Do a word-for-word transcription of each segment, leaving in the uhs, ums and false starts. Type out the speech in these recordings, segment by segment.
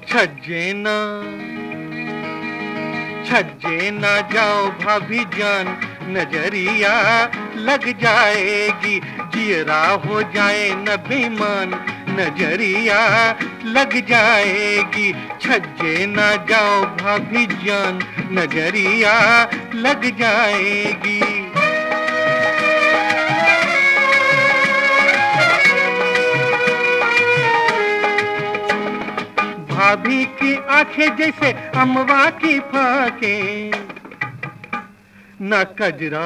छज्जे ना छज्जे ना जाओ भाभी जान, नजरिया लग जाएगी, जियरा हो जाए न बेईमान, नजरिया लग जाएगी। छज्जे ना जाओ भाभी जान, नजरिया लग जाएगी। भाभी की आंखें जैसे अमवा की फाके, ना कजरा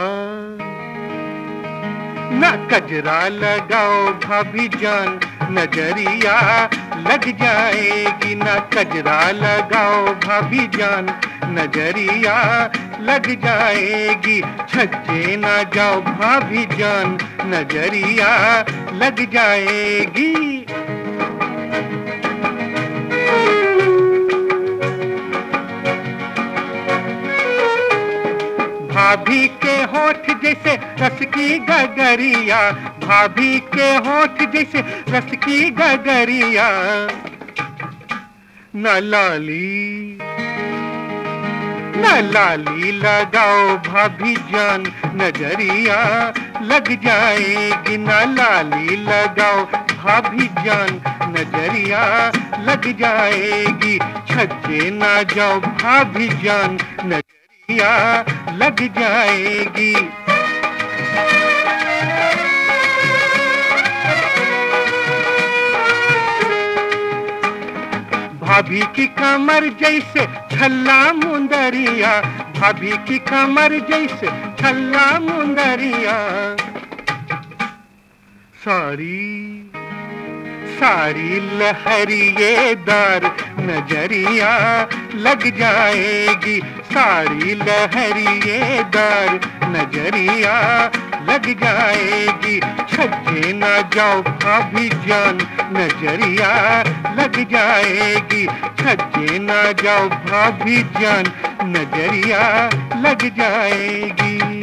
ना कजरा लगाओ भाभी जान, नजरिया लग जाएगी। ना कजरा लगाओ भाभी जान, नजरिया लग जाएगी। छज्जे ना जाओ भाभी जान, नजरिया लग जाएगी। भाभी के होठ जैसे रस की गगरिया, भाभी के होठ जैसे रस की गगरिया। न लाली न लाली लगाओ भाभी जान, नजरिया लग जाएगी। न लाली लगाओ भाभी जान, नजरिया लग जाएगी। छज्जे ना जाओ भाभी जान, नजरिया लग जाएगी। भाभी की कमर जैसे छल्ला मुंदरिया, भाभी की कमर जैसे छल्ला मुंदरिया। सारी सारी लहरिएदार, नजरिया लग जाएगी। सारी लहरिएदार, नजरिया लग जाएगी। छज्जे ना जाओ भाभी जान, नजरिया लग जाएगी। छज्जे ना जाओ भाभी जान, नजरिया लग जाएगी।